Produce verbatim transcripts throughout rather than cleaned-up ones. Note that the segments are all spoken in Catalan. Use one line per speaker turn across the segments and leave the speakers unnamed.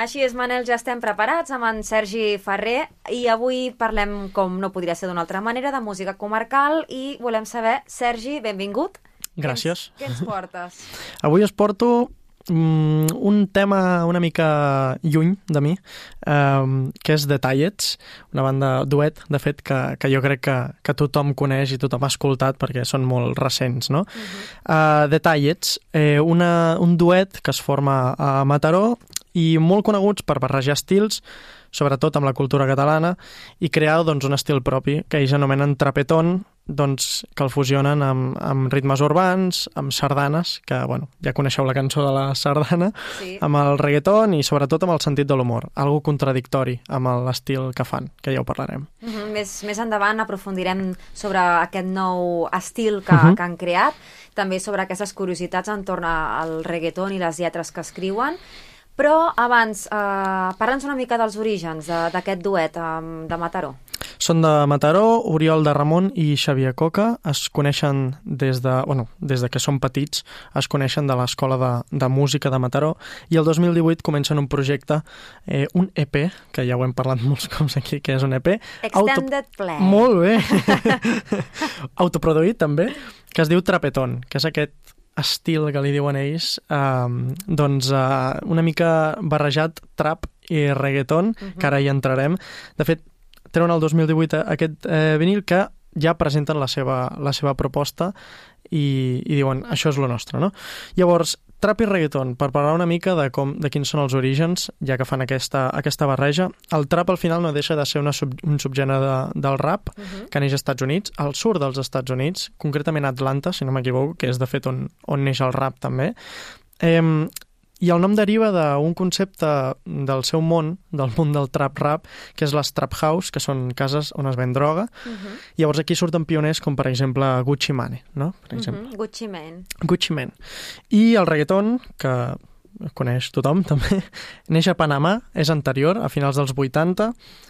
Així és, Manel, ja estem preparats amb en Sergi Ferrer i avui parlem, com no podria ser d'una altra manera, de música comarcal i volem saber, Sergi, benvingut.
Gràcies.
Què ens, què ens portes?
Avui us porto um, un tema una mica lluny de mi, um, que és The Tallets, una banda duet, de fet, que, que jo crec que, que tothom coneix i tothom ha escoltat perquè són molt recents, no? Uh-huh. uh, The Tallets, eh, una, un duet que es forma a Mataró i molt coneguts per barrejar estils, sobretot amb la cultura catalana, i crear doncs, un estil propi que ells anomenen trapetón, doncs, que el fusionen amb, amb ritmes urbans, amb sardanes, que bueno, ja coneixeu la cançó de la sardana, sí. Amb el reggaeton i sobretot amb el sentit de l'humor, algo contradictori amb l'estil que fan, que ja ho parlarem.
Uh -huh. més, més endavant aprofundirem sobre aquest nou estil que, uh -huh. que han creat, també sobre aquestes curiositats entorn al reggaeton i les lletres que escriuen. Però abans, eh, parla'ns una mica dels orígens d'aquest duet eh, de Mataró.
Són de Mataró, Oriol de Ramon i Xavier Coca. Es coneixen des de, bueno, des de que són petits, es coneixen de l'Escola de, de Música de Mataró, i el dos mil divuit comencen un projecte, eh, un E P, que ja ho hem parlat molts cops aquí, que és un E P.
Extended Auto... Play.
Molt bé. Autoproduït, també, que es diu Trapetón, que és aquest estil que li diuen ells, eh, doncs eh, una mica barrejat trap i reggaeton, uh-huh. que ara hi entrarem. De fet, treuen el dos mil divuit aquest eh, vinil que ja presenten la seva, la seva proposta i, i diuen, això és lo nostre, no? Llavors, trap i reggaeton, per parlar una mica de, com, de quins són els orígens, ja que fan aquesta, aquesta barreja. El trap al final no deixa de ser una sub, un subgènere de, del rap, uh-huh. que neix als Estats Units, al sud dels Estats Units, concretament a Atlanta, si no m'equivoco, que és de fet on, on neix el rap també. Eh, I el nom deriva d'un concepte del seu món, del món del trap-rap, que és les trap house, que són cases on es ven droga. Uh-huh. Llavors aquí surten pioners com, per exemple, Gucci Mane, no? Per exemple.
Uh-huh. Gucci Mane.
Gucci Mane. I el reggaeton, que coneix tothom també, neix a Panamà, és anterior, a finals dels vuitanta.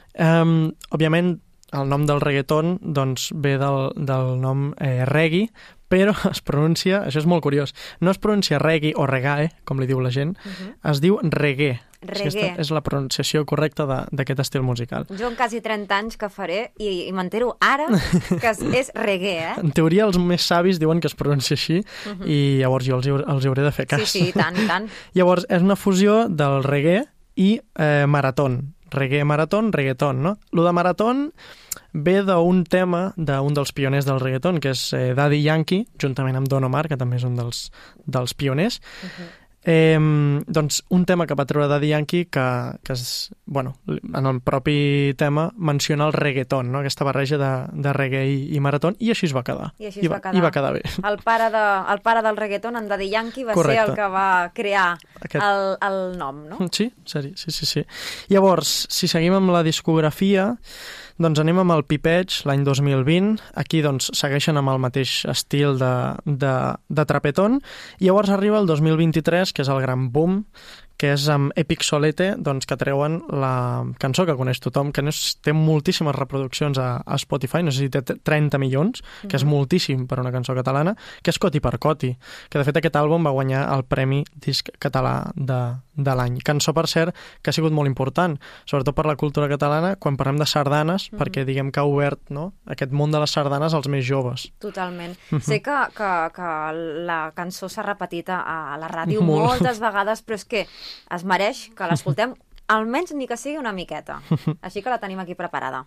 Um, òbviament, el nom del reggaeton doncs, ve del, del nom eh, reggae, però es pronuncia, això és molt curiós, no es pronuncia reggae o reggae, com li diu la gent, uh-huh. es diu reggae.
Reggae.
Aquesta és la pronunciació correcta d'aquest estil musical.
Jo en quasi trenta anys que faré i, i m'entero ara que és, és reggae, eh?
En teoria els més savis diuen que es pronuncia així, uh-huh. i llavors jo els, els hauré de fer cas.
Sí, sí, i tant, i tant.
Llavors és una fusió del reggae i eh, maratón. Reggae, maratón, reggaeton, no? Lo de maratón ve d'un tema d'un dels pioners del reggaeton, que és eh, Daddy Yankee, juntament amb Don Omar, que també és un dels, dels pioners. Uh-huh. Eh, doncs un tema que va treure Daddy Yankee que, que és, bueno, en el propi tema menciona el reggaeton, no? Aquesta barreja de, de reggae i, i maratón, i així es va quedar.
I així
I
es va,
va
quedar.
I va quedar bé.
El pare, de, el pare del reggaeton, en Daddy Yankee, va
Correcte.
ser el que va crear
Aquest...
el, el nom, no?
Sí, sí, sí, sí, sí. Llavors, si seguim amb la discografia, doncs anem amb el Pipeig, l'any dos mil vint. Aquí doncs, segueixen amb el mateix estil de, de, de trapetón. I llavors arriba el dos mil vint-i-tres, que és el gran boom, que és amb Epic Solete, doncs, que treuen la cançó que coneix tothom, que no és, té moltíssimes reproduccions a, a Spotify, no sé si té trenta milions, mm-hmm. que és moltíssim per una cançó catalana, que és Coti per Coti, que de fet aquest àlbum va guanyar el Premi Disc Català de, de l'any. Cançó, per cert, que ha sigut molt important, sobretot per la cultura catalana, quan parlem de sardanes, mm-hmm. perquè diguem que ha obert, no?, aquest món de les sardanes als més joves.
Totalment. Mm-hmm. Sé que, que, que la cançó s'ha repetit a, a la ràdio molt. moltes vegades, però és que es mereix que l'escoltem, almenys ni que sigui una miqueta. Així que la tenim aquí preparada.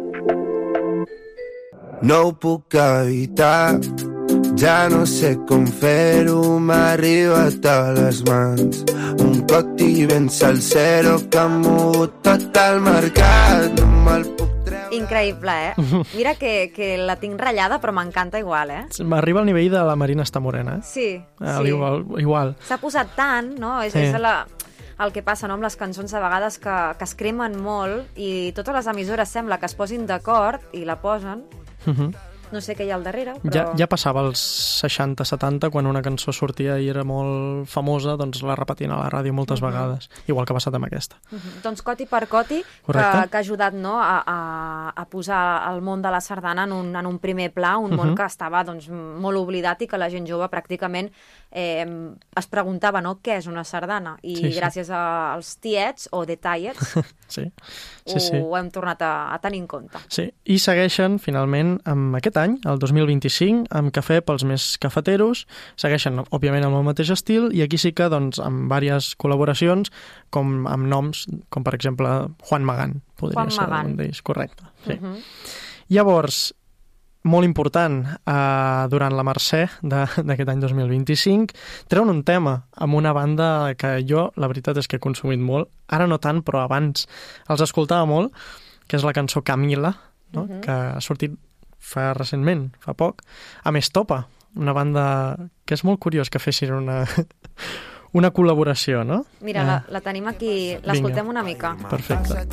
No ho puc evitar, ja no sé com fer-ho, m'ha arribat a les mans. Un coti ben salsero que ha mogut tot el mercat, no me'l puc treure.
Increïble, eh? Mira que, que la tinc ratllada, però m'encanta igual, eh?
M'arriba al nivell de la Marina Està Morena, eh?
Sí,
ah,
sí.
Igual. igual.
S'ha posat tant, no? És, sí. és la... el que passa, no?, amb les cançons a vegades que, que es cremen molt i totes les emissores sembla que es posin d'acord i la posen.
Uh-huh.
no sé què hi ha al darrere, però...
Ja, ja passava als seixanta setanta, quan una cançó sortia i era molt famosa, doncs la repetien a la ràdio moltes uh -huh. vegades, igual que ha passat amb aquesta.
Uh -huh. Doncs Coti per Coti, que, que ha ajudat, no, a, a, a posar el món de la sardana en un, en un primer pla, un uh -huh. món que estava doncs, molt oblidat i que la gent jove pràcticament eh, es preguntava, no, què és una sardana? I sí, sí. gràcies als tiets o detallets
sí. Sí,
ho
sí.
hem tornat a, a tenir en compte.
Sí, i segueixen finalment amb aquest any, el dos mil vint-i-cinc, amb Cafè pels més cafeteros, segueixen òbviament amb el mateix estil i aquí sí que doncs, amb diverses col·laboracions com amb noms, com per exemple Juan Magán, podria
Juan
ser
Magán.
un d'ells, correcte. Sí.
Uh -huh.
Llavors, molt important, eh, durant la Mercè d'aquest any dos mil vint-i-cinc, treuen un tema amb una banda que jo, la veritat és que he consumit molt, ara no tant, però abans els escoltava molt, que és la cançó Camila, no? Uh -huh. que ha sortit fa recentment, fa poc, amb Estopa, una banda que és molt curiós que fessin una... una col·laboració, no?
Mira, eh. la, la tenim aquí, l'escoltem una mica.
Perfecte.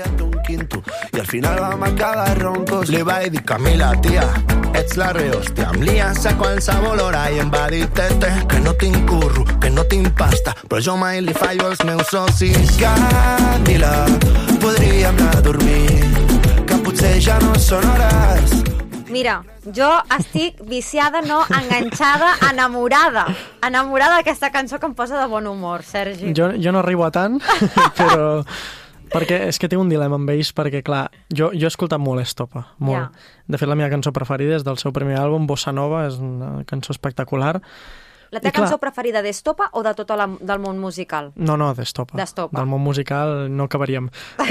I al final vam a cada roncos. Li vaig dir, Camila, tia, ets la rehòstia, amb liança qualsevol hora i em va dir, tete, que no tinc curro, que no tinc pasta, però jo mai li fallo als meus socis. Camila, podríem anar a dormir, que potser ja no són hores.
Mira, jo estic viciada, no, enganxada, enamorada. Enamorada d'aquesta cançó que em posa de bon humor, Sergi.
Jo, jo no arribo a tant, però... Perquè és que tinc un dilema amb ells, perquè, clar, jo, jo he escoltat molt Estopa, molt. Yeah. De fet, la meva cançó preferida és del seu primer àlbum, Bossa Nova, és una cançó espectacular.
La teva cançó preferida d'Estopa o de tot la, del món musical?
No, no, d'Estopa.
D'Estopa.
Del món musical no acabaríem.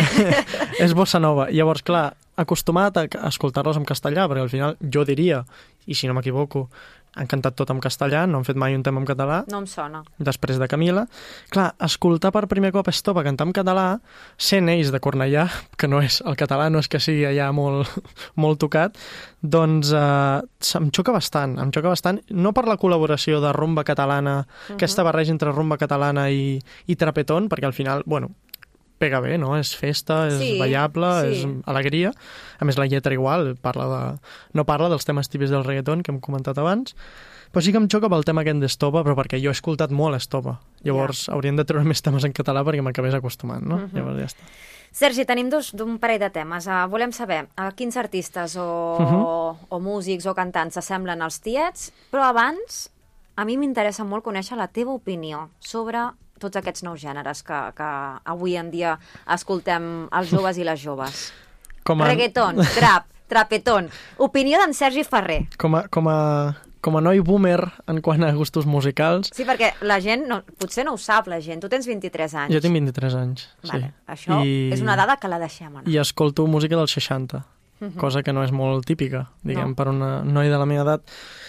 És Bossa Nova. Llavors, clar, acostumat a escoltar-los en castellà, perquè al final jo diria, i si no m'equivoco, han cantat tot en castellà, no han fet mai un tema en català.
No em sona.
Després de Camila. Clar, escoltar per primer cop Estopa cantar en català, sent ells de Cornellà, que no és, el català no és que sigui allà molt, molt tocat, doncs eh, em xoca bastant, em xoca bastant, no per la col·laboració de rumba catalana, uh-huh. aquesta barreja entre rumba catalana i, i trapetón, perquè al final, bueno, pega bé, no? És festa, és
sí,
ballable,
sí.
és alegria. A més, la lletra igual, parla de... no parla dels temes típics del reggaeton que hem comentat abans, però sí que em xoca pel tema aquest d'Estopa, però perquè jo he escoltat molt Estopa. Llavors, yeah. hauríem de treure més temes en català perquè m'acabés acostumant, no? Uh -huh. Llavors ja està.
Sergi, tenim dos, un parell de temes. Uh, volem saber a quins artistes o, uh -huh. o, o músics o cantants s'assemblen als tiets, però abans a mi m'interessa molt conèixer la teva opinió sobre tots aquests nous gèneres que, que avui en dia escoltem els joves i les joves. Com a... Reggaeton, trap, trapetón. Opinió d'en Sergi Ferrer.
Com a, com a, com a noi boomer en quant a gustos musicals...
Sí, perquè la gent, no, potser no ho sap la gent. Tu tens vint-i-tres anys.
Jo tinc vint-i-tres anys,
vale,
sí.
Això I... és una dada que la deixem anar.
I escolto música dels seixanta, uh-huh. cosa que no és molt típica, diguem, no. per una noi de la meva edat.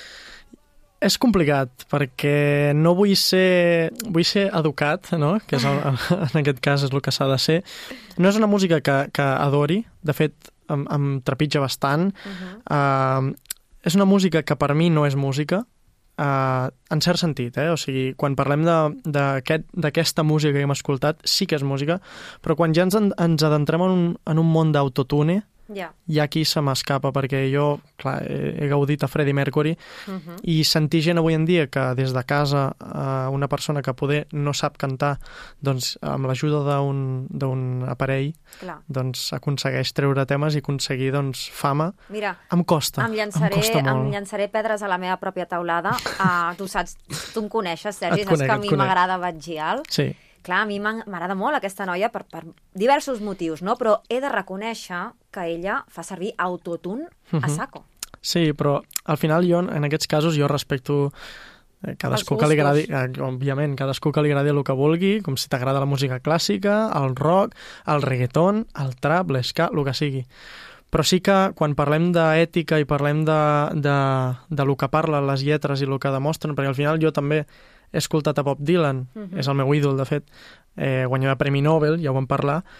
És complicat, perquè no vull ser... Vull ser educat, no? Que és el, en aquest cas és el que s'ha de ser. No és una música que, que adori, de fet, em, em trepitja bastant. Uh-huh. Uh, és una música que per mi no és música, uh, en cert sentit, eh? O sigui, quan parlem d'aquesta aquest, música que hem escoltat, sí que és música, però quan ja ens, ens adentrem en un, en un món d'autotune,
Yeah.
i aquí se m'escapa, perquè jo, clar, he, he gaudit a Freddie Mercury uh-huh. i sentir gent avui en dia que des de casa eh, una persona que poder no sap cantar, doncs amb l'ajuda d'un aparell
Clar.
doncs aconsegueix treure temes i aconseguir doncs fama.
Mira,
em costa,
em llançaré,
em costa molt.
Em llançaré pedres a la meva pròpia taulada. Uh, tu saps, tu em coneixes, Sergi,
et
saps
conec,
que a mi m'agrada Batgial.
Sí.
Clar, a mi m'agrada molt aquesta noia per, per diversos motius, no? Però he de reconèixer que ella fa servir autotune a saco.
Sí, però al final jo, en aquests casos, jo respecto eh, cadascú que li agradi, eh, òbviament, cadascú que li agradi el que vulgui, com si t'agrada la música clàssica, el rock, el reggaeton, el trap, l'esca, el que sigui. Però sí que quan parlem d'ètica i parlem de, de, de lo que parlen les lletres i el que demostren, perquè al final jo també he escoltat a Bob Dylan, uh-huh. és el meu ídol, de fet, eh, guanyava Premi Nobel, ja ho vam parlar,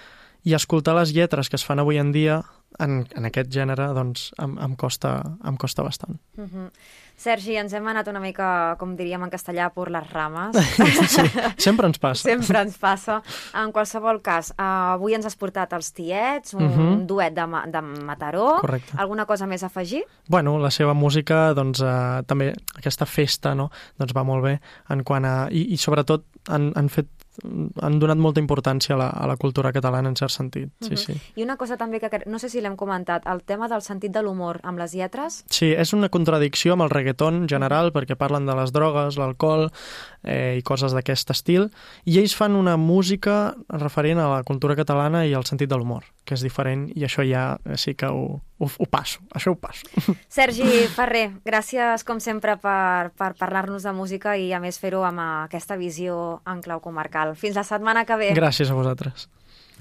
i escoltar les lletres que es fan avui en dia en, en aquest gènere, doncs, em, em, costa, em costa bastant.
Uh-huh. Sergi, ens hem anat una mica, com diríem en castellà, per les rames.
Sí, sempre ens passa.
Sempre ens passa. En qualsevol cas, uh, avui ens has portat els Tiets, un,
Uh-huh.
un duet de, Ma- de Mataró.
Correcte.
Alguna cosa més a afegir?
Bueno, la seva música, doncs, eh, també aquesta festa, no?, doncs va molt bé en quant a... I, i sobretot han, han fet han donat molta importància a la, a la cultura catalana en cert sentit, sí,
Uh-huh.
sí.
I una cosa també que cre- no sé si l'hem comentat, el tema del sentit de l'humor amb les lletres.
Sí, és una contradicció amb el reggaeton general perquè parlen de les drogues, l'alcohol eh, i coses d'aquest estil, i ells fan una música referent a la cultura catalana i al sentit de l'humor, que és diferent, i això ja sí que ho, ho, ho passo, això ho passo.
Sergi Ferrer, gràcies com sempre per, per parlar-nos de música i a més fer-ho amb aquesta visió en clau comarcal. Fins la setmana que ve.
Gràcies a vosaltres.